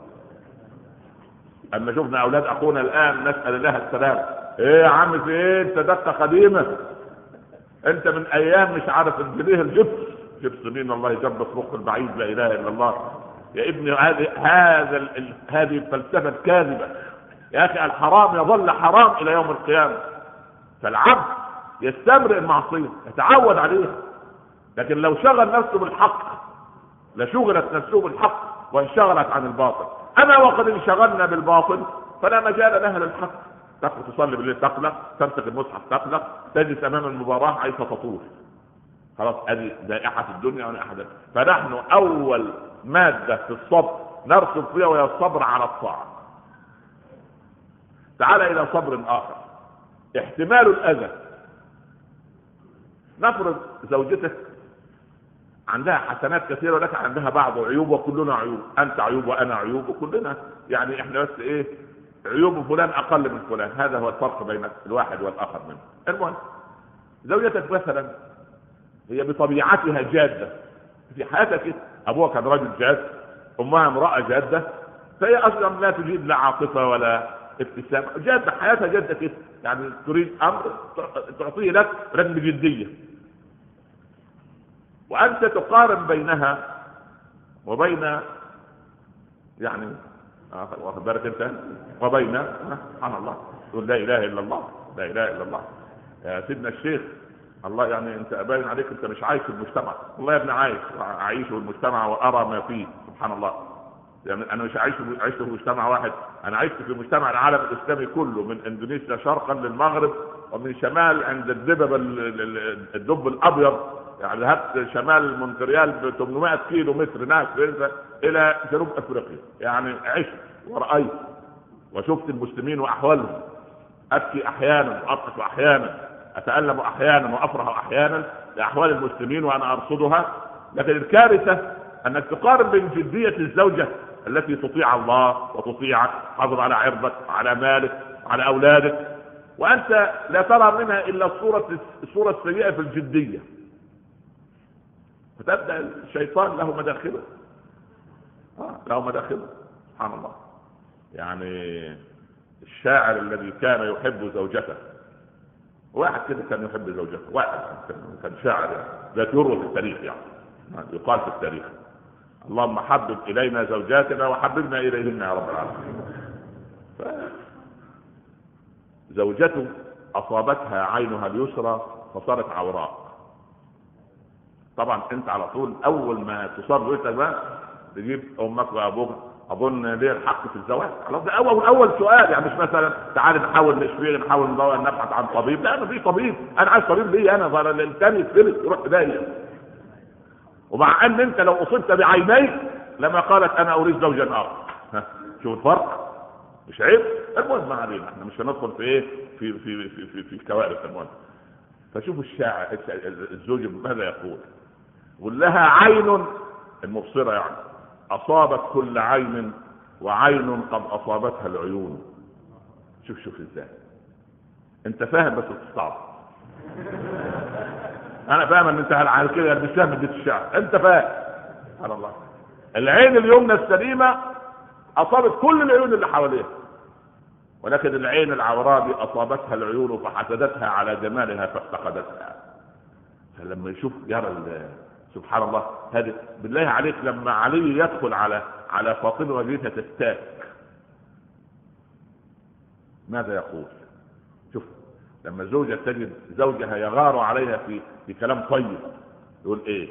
اما شفنا اولاد اخونا الان نسأل الله السلام، ايه يا عم في ايه انت دقة قديمة، انت من ايام مش عارف الجنيه الجبس جبس مين الله يجبس مخ البعيد لا اله الا الله. يا ابني هذه هذا هذه الفلسفة الكاذبة يا اخي. الحرام يظل حرام الى يوم القيامة، فالعبد يستمر المعصية يتعود عليها. لكن لو شغل نفسه بالحق لشغلت نفسه بالحق وانشغلت عن الباطل. اما وقد انشغلنا بالباطل فلا مجال لها للحق. تخرج تصلي بالليل تقلق، تمسك المصحف تقلق، تجلس امام المباراه عايزه تطوف. خلاص ادي ذائحه الدنيا ونائحه. فنحن اول ماده في الصبر نرسم فيها وهي الصبر على الطاعه. تعال الى صبر اخر، احتمال الاذى. نفرض زوجتك عندها حسنات كثيره ولكن عندها بعض عيوب، وكلنا عيوب، انت عيوب وانا عيوب وكلنا يعني احنا بس ايه عيوب فلان اقل من فلان، هذا هو الفرق بين الواحد والاخر منه. المهم زوجتك مثلا هي بطبيعتها جاده في حياتك، ابوها كان رجل جاد، امها امراه جاده، فهي اصلا لا تجيد لا عاطفه ولا ابتسام، جاده حياتها جاده كده، يعني تريد امر تعطيه لك لكن بجديه. وانت تقارن بينها وبين يعني واخد بالك انت وبين سبحان الله تقول لا اله الا الله، لا اله الا الله. يا سيدنا الشيخ الله يعني انت باين عليك انت مش عايش في المجتمع. والله يا ابني عايش، اعيش في المجتمع وارى ما فيه سبحان الله. يعني انا مش عايش عشت في مجتمع واحد، انا عشت في مجتمع العالم الاسلامي كله من اندونيسيا شرقا للمغرب، ومن شمال عند الدبب الدب الابيض يعني ذهبت شمال مونتريال ب ثمانمائة كيلو متر ناس الى جنوب افريقيا، يعني عشت ورأيت وشفت المسلمين واحوالهم. ابكي احيانا واضحك احيانا، اتألم احيانا وافرح احيانا لاحوال المسلمين وانا ارصدها. لكن الكارثة انك تقارن بين جدية الزوجة التي تطيع الله وتطيعك، تحافظ على عرضك وعلى مالك وعلى اولادك، وانت لا ترى منها الا الصورة الصورة السيئة في الجدية. فتبدأ الشيطان له مداخله آه له مداخله سبحان الله. يعني الشاعر الذي كان يحب زوجته، واحد كده كان يحب زوجته، واحد كان شاعر يعني ذات يروى في التاريخ، يعني يقال في التاريخ اللهم حبب الينا زوجاتنا وحببنا اليهن يا رب العالمين. زوجته اصابتها عينها اليسرى فصارت عوراء. طبعا انت على طول اول ما تصاب زوجتك بقى تجيب امك وابوك، اظن ليه الحق في الزواج؟ خلاص ده اول اول سؤال، يعني مش مثلا تعال نحاول نشفيه نحاول ندور نبحث عن طبيب، لا ما في طبيب، انا عايز طبيب ليه انا؟ الانسان يتفلت يروح بدايه. ومع ان انت لو اصبت بعينيك لما قالت انا اريد زوجا اخر. شوف الفرق، مش عيب؟ المهم ما علينا، احنا مش هندخل في ايه في في في في, في كوارث. المهم فشوفوا الشاعر الزوج ماذا يقول؟ يقول لها عين المبصره يعني اصابت كل عين وعين قد اصابتها العيون. شوف شوف ازاي انت فاهم بس بتستعرض. انا فاهم ان انت على كده مش فاهم اديت الشعر، انت فاهم سبحان الله. العين اليمنى السليمه اصابت كل العيون اللي حواليها، ولكن العين العوراء دي اصابتها العيون فحسدتها على جمالها فافتقدتها. فلما يشوف يرى سبحان الله هذه بالله عليك، لما علي يدخل على على فاطمه وجهها تستاك ماذا يقول؟ شوف لما زوجة تجد زوجها يغار عليها في في كلام طيب يقول ايه؟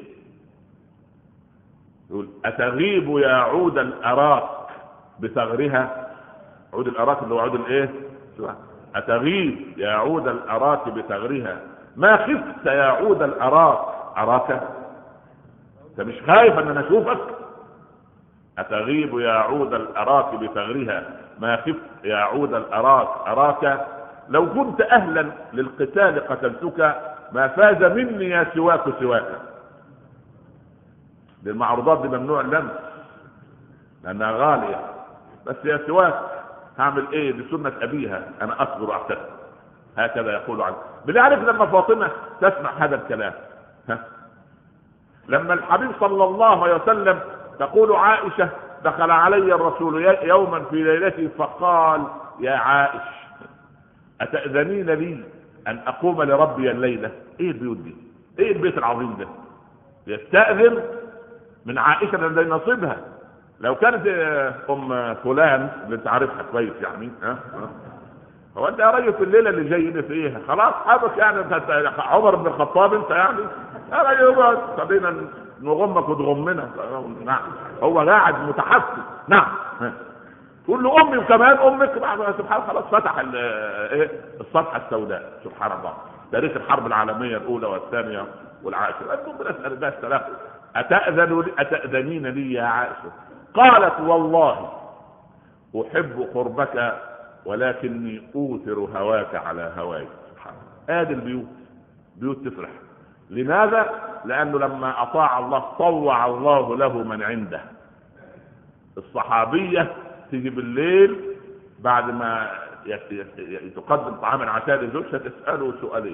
يقول اتغيب يا عود الاراك بثغرها. عود الاراك اللي هو عود الايه؟ اتغيب يا عود الاراك بثغرها ما خفت يا عود الاراك اراك. انت مش خايف ان انا اشوفك؟ اتغيب يا عود الاراك بثغرها ما خفت يا عود الاراك اراك لو كنت اهلا للقتال قتلتك ما فاز مني يا سواك سواك. للمعروضات دي ممنوع اللمس لانها غاليه، بس يا سواك هعمل ايه؟ دي سنه ابيها انا اصبر واعتذر. هكذا يقول عنه. بالله عليك لما فاطمه تسمع هذا الكلام، ها لما الحبيب صلى الله عليه وسلم تقول عائشه دخل علي الرسول يوما في ليلته فقال يا عائش اتأذنين لي ان اقوم لربي الليلة؟ ايه البيوت دي؟ ايه البيت العظيم ده؟ يستأذن من عائشة لأن نصيبها. لو كانت ام فلان اللي انت عارفها كويس يعني ها هو انت يا راجل في الليلة اللي جاي فيها خلاص حابك يعني عمر بن الخطاب انت يعني يا راجل خلينا نغمك وتغمنا. نعم هو قاعد متحفز. نعم تقول له امي وكمان امك، سبحان الله خلاص فتح ايه الصفحه السوداء. سبحان الله. تاريخ الحرب العالميه الاولى والثانيه والعاشره. انتم نسال الله السلام. اتاذن لي اتاذنين لي يا عائشه؟ قالت والله احب قربك ولكني اوثر هواك على هواي. سبحان الله. ادي البيوت، بيوت تفرح. لماذا؟ لانه لما اطاع الله طوع الله له من عنده. الصحابيه تيجي بالليل بعد ما تقدم طعام العشاء لزوجها تساله سؤالين: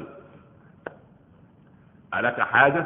ألك حاجه؟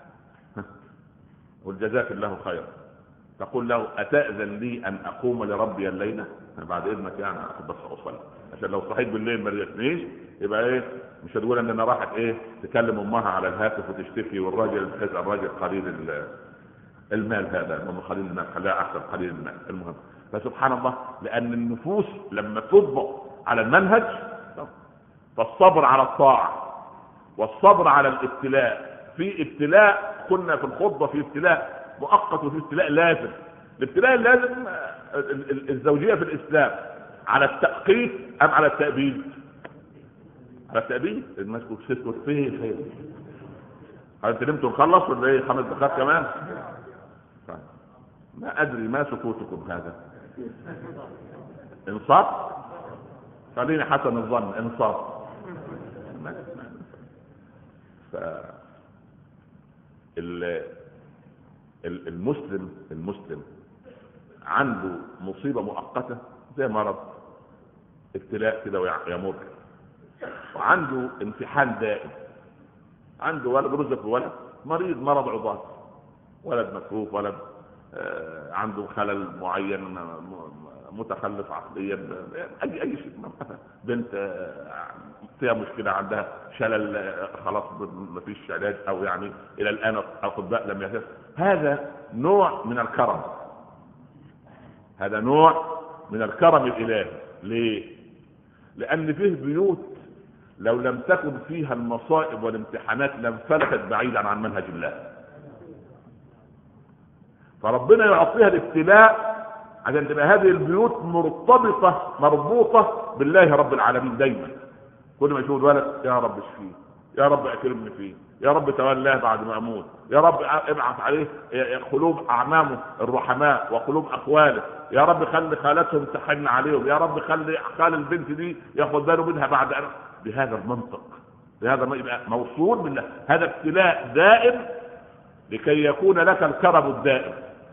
والجزاك الله خيرا. تقول له: أتأذن لي أن أقوم لربي الليلة؟ بعد إذنك يعني أخذ بس أصلي، عشان لو صحيت بالليل ما رجعتنيش يبقى إيه، مش هتقول إن أنا راحت إيه تكلم أمها على الهاتف وتشتكي، والراجل الراجل قليل المال، هذا المهم قليل المال، خليها أحسن قليل المال. المهم فسبحان الله، لأن النفوس لما تضبط على المنهج، فالصبر على الطاعة والصبر على الابتلاء. في ابتلاء كنا في الخطبة، في ابتلاء مؤقت وفي ابتلاء لازم. الابتلاء اللازم الزوجية في الإسلام على التأقيت أم على التأبيد؟ على التأبيد. الناس تسكت فيه خير. انت نمت نخلص ولا ايه؟ خمس دقائق كمان. ما ادري ما سكوتكم هذا. انصاف. خليني حسن الظن انصاف. ف المسلم المسلم عنده مصيبة مؤقتة زي مرض ابتلاء كده ويمر، وعنده امتحان دائم. عنده ولد رزق بولد مريض مرض عضال، ولد مكروف، ولد آه عنده خلل معين، متخلف عقليا، اي اي شيء، بنت آه فيها مشكله، عندها شلل آه خلاص ما فيش علاج، او يعني الى الان الاطباء لم يهتدوا. هذا نوع من الكرم، هذا نوع من الكرم الالهي. ليه؟ لان فيه بيوت لو لم تكن فيها المصائب والامتحانات لانفلتت بعيدا عن منهج الله. فربنا يعطيها الابتلاء عشان تبقى هذه البيوت مرتبطة مربوطة بالله رب العالمين دايما. كل ما يشوف ولد: يا رب اشفيه، يا رب اكرمني فيه، يا رب تولاه بعد ما اموت، يا رب ابعث عليه قلوب اعمامه الرحماء وقلوب اخواله، يا رب خلي خالتهم تحن عليهم، يا رب خلي خال البنت دي ياخد باله منها بعد أنا. بهذا المنطق، بهذا ما يبقى موصول بالله. هذا ابتلاء دائم لكي يكون لك الكرم الدائم.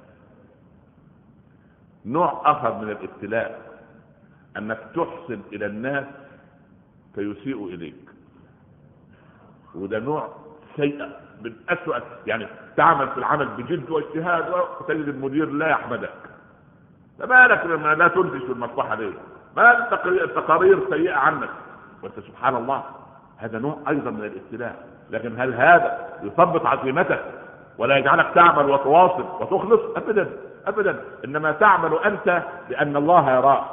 نوع اخر من الابتلاء انك تحسن الى الناس فيسيئوا اليك، وده نوع سيء من اسوأ. يعني تعمل في العمل بجد واجتهاد وتجد المدير لا يحمدك، فما لك لما لا تنتج في المصلحه ليه؟ ما التقارير سيئه عنك، وانت سبحان الله. هذا نوع ايضا من الابتلاء. لكن هل هذا يثبط عزيمتك ولا يجعلك تعمل وتواصل وتخلص؟ ابدا ابدا. انما تعمل انت لان الله يراك.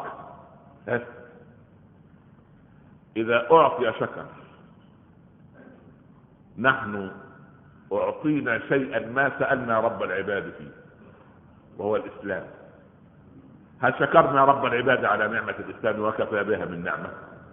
اذا اعطي شكر. نحن اعطينا شيئا ما سألنا رب العباد فيه، وهو الاسلام. هل شكرنا رب العباد على نعمة الاسلام وكفى بها من نعمة؟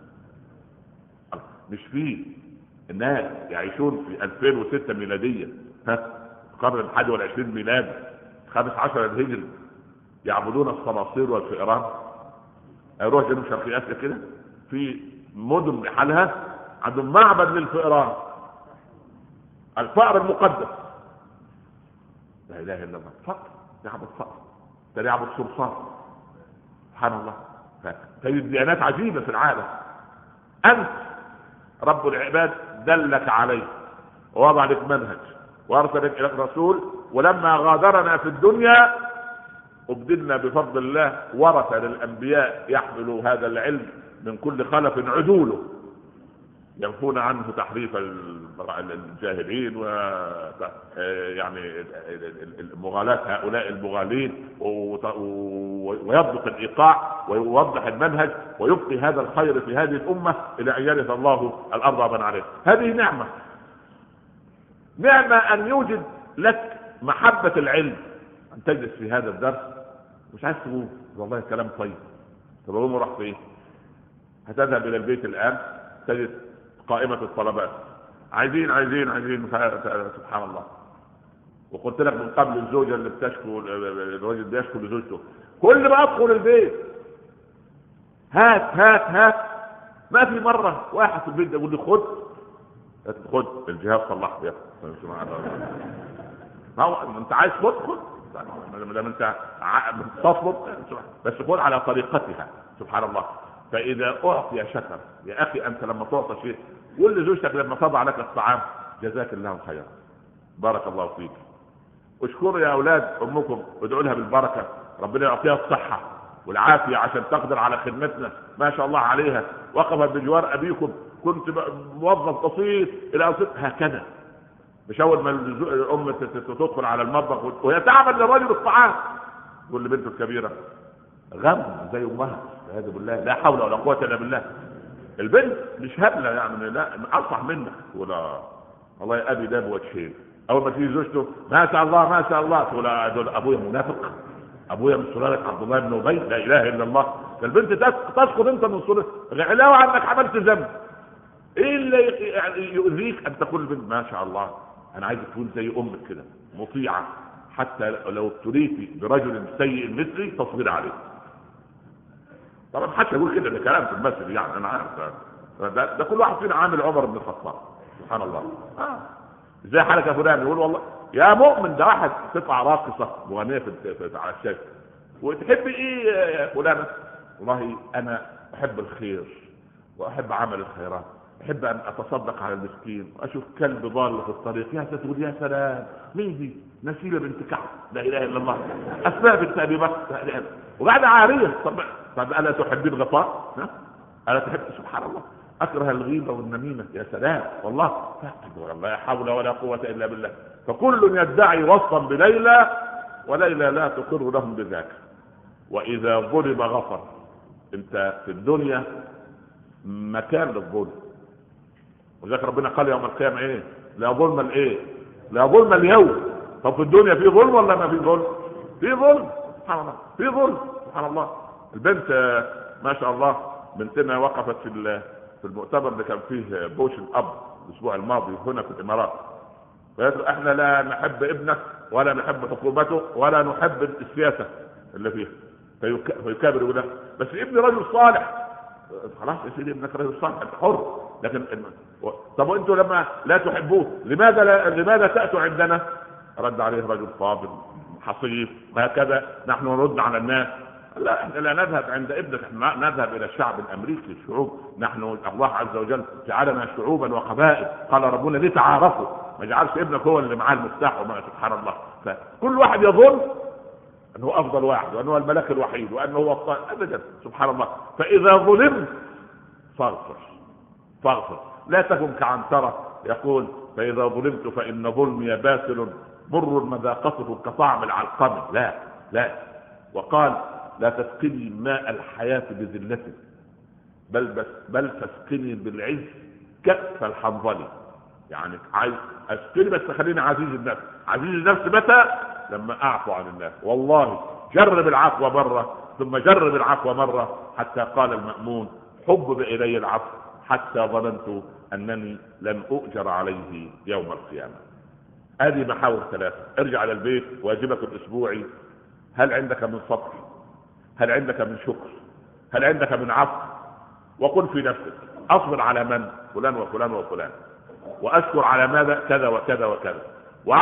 مش فيه الناس يعيشون في ألفين وستة ميلادية، ها القرن الحادي والعشرين ميلادي، خامس عشر الهجري، يعبدون الصراصير والفئران. يروح جنوب شرق اسيا كده في مدن بحالها عندهم معبد للفئران، الفأر المقدس. لا اله الا الله. فقر يعبد فقر، ده يعبد صرصار. سبحان الله. تجد ديانات عجيبة في العالم. انت رب العباد دلك عليه ووضع لك منهج وارسلك الى رسول، ولما غادرنا في الدنيا ابدلنا بفضل الله ورثة للانبياء يحملوا هذا العلم من كل خلف عدوله، ينفون عنه تحريف الجاهلين و يعني مغالاة هؤلاء المغالين، ويضبط الايقاع ويوضح المنهج ويبقي هذا الخير في هذه الامه الى ان يرث الله الارض ومن عليها. هذه نعمه. نعمه ان يوجد لك محبه العلم، ان تجلس في هذا الدرس مش عايز تقول والله كلام طيب، طب اقوم اروح فين؟ هتذهب الى البيت الان تجد قائمه الطلبات، عايزين عايزين عايزين سبحان الله. وقلت لك من قبل الزوجه اللي بتشكو، الرجل بيشكو لزوجته، كل ما ادخل البيت هات هات هات، ما في مره واحد في البيت يقول لي خد خد الجهاز صلحه يا ما هو انت عايز خد خد ما دام انت تطلب، بس خد على طريقتها سبحان الله. فاذا اعطي شكر يا اخي. انت لما تعطى شيء قول لزوجتك لما تضع لك الطعام جزاك الله خيرا، بارك الله فيك، اشكروا يا اولاد امكم وادعوا لها بالبركه، ربنا يعطيها الصحه والعافيه عشان تقدر على خدمتنا، ما شاء الله عليها، وقفت بجوار ابيكم، كنت موظف بسيط الى أصير. هكذا مش اول ما الام تدخل على المطبخ وهي تعمل للرجل الطعام تقول لبنته الكبيره غم زي امها، والعياذ بالله، لا حول ولا قوه الا بالله. البنت مش هبله يعني، لا اصح منك، ولا والله يا ابي ده بوجهين. اول ما تيجي زوجته ما شاء الله ما شاء الله تقول دول ابويا منافق، ابويا من سلاله عبد الله بن ابي، لا اله الا الله. البنت تسقط انت من سلاله، علاوه عنك عملت ذنب. ايه اللي يعني يؤذيك ان تقول البنت ما شاء الله؟ انا عايز تكون زي امك كده مطيعه، حتى لو ابتليتي برجل سيء مثلي تصبر عليه. طبعا حتى يقول كده، ده كلام في المثل يعني، انا عارف ده, ده كل واحد فينا عامل عمر بن الخطاب سبحان الله. اه زي حالك فلان يقول والله يا مؤمن، ده واحد تطلع راقصه مغنيه في على الشاشه وتحب ايه يا فلانه؟ والله انا احب الخير واحب عمل الخيرات، احب ان اتصدق على المسكين واشوف كلب ضال في الطريق، يا تقول يا سلام مين دي؟ نسيبه بنت كعب، لا اله الا الله، اسماء بنت ابي بكر، لا اله الا الله، وبعد عاريه. طب طب الا تحبين الغفار؟ ها؟ الا تحب؟ سبحان الله، اكره الغيبه والنميمه، يا سلام والله، لا حول ولا قوه الا بالله. فكل يدعي وصفا بليلى وليلى لا تقر لهم بذاك. واذا ظلم غفر. انت في الدنيا مكان للظلم، وذلك ربنا قال يوم القيامه ايه؟ لا ظلم الايه؟ لا ظلم اليوم. طب في الدنيا في ظلم ولا ما في ظلم؟ في ظلم سبحان الله، في ظلم سبحان الله. البنت ما شاء الله بنتنا وقفت في في المؤتمر اللي كان فيه بوش الاب الاسبوع الماضي هنا في الامارات، فقالت احنا لا نحب ابنك ولا نحب حكومته ولا نحب السياسه اللي فيها. فيكابر يقول بس ابني رجل صالح. خلاص يا سيدي ابنك رجل صالح انت حر، لكن طب وانتوا لما لا تحبوه لماذا لا... لماذا تاتوا عندنا؟ رد عليه رجل فاضل حصيف، وهكذا نحن نرد على الناس. لا احنا لا نذهب عند ابنك، احنا نذهب الى الشعب الامريكي، الشعوب. نحن الله عز وجل جعلنا شعوبا وقبائل، قال ربنا لتعارفوا، ما جعلش ابنك هو اللي معاه المفتاح وما سبحان الله. فكل واحد يظن انه افضل واحد وانه الملك الوحيد وانه هو الطائر، ابدا سبحان الله. فاذا ظلمت فاغفر فاغفر، لا تكن كعنترة يقول فاذا ظلمت فان ظلمي باسل مر مذاقته كطعم العلقم، لا لا. وقال لا تسقني ماء الحياة بذلتي بل بس بل تسقني بالعز كأس الحنظلي. يعني عايز اسقني بس خليني عزيز النفس. عزيز النفس متى؟ لما اعفو عن الناس. والله جرب العفو مرة ثم جرب العفو مرة، حتى قال المأمون حبب الي العفو حتى ظننت انني لن اؤجر عليه يوم القيامة. هذه محاور ثلاثة. ارجع على البيت، واجبك الاسبوعي، هل عندك من صبر؟ هل عندك من شكر؟ هل عندك من عفو؟ وقل في نفسك اصبر على من؟ فلان وفلان وفلان، واشكر على ماذا؟ كذا وكذا وكذا.